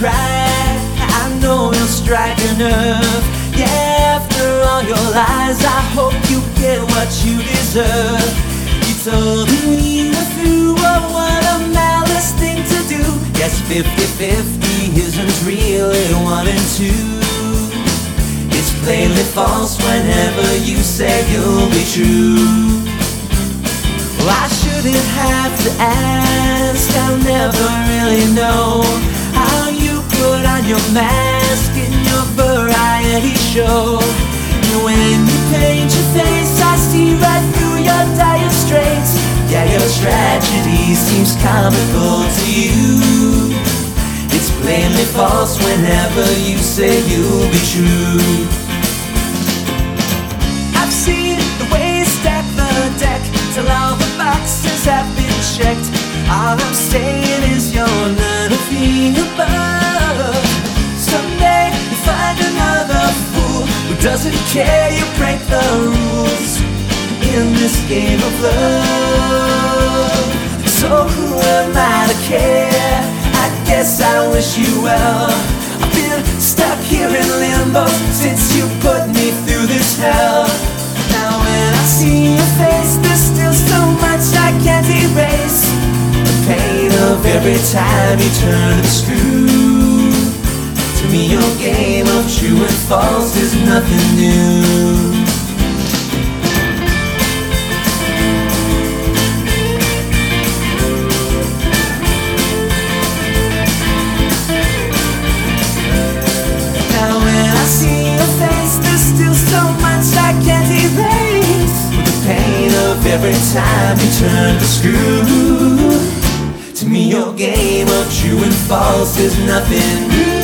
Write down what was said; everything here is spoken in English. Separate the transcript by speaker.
Speaker 1: cry, I know you'll strike a nerve. Yeah, after all your lies, I hope you get what you deserve. You told me you were through, oh, what a malice thing to do. Yes, 50-50 isn't really 1 and 2. It's plainly false whenever you say you'll be true. Well, I shouldn't have to ask, I'll never really know how you put on your mask in your variety show. And when you paint your face, I see right through your dire straits. Yeah, your tragedy seems comical to you. It's plainly false whenever you say you'll be true. I've seen the way you stack the deck till all the boxes have been checked. All I'm saying is you're nothing above. Someday you find another fool who doesn't care you break the rules in this game of love. So who am I to care? I guess I wish you well. I've been stuck here in limbo since you put me through this hell. Now when I see your face, there's still so much I can't erase. The pain of every time you turn the screw. To me your game of true and false is nothing new. Now when I see your face, there's still so much I can't erase. The pain of every time you turn the screw. To me your game of true and false is nothing new.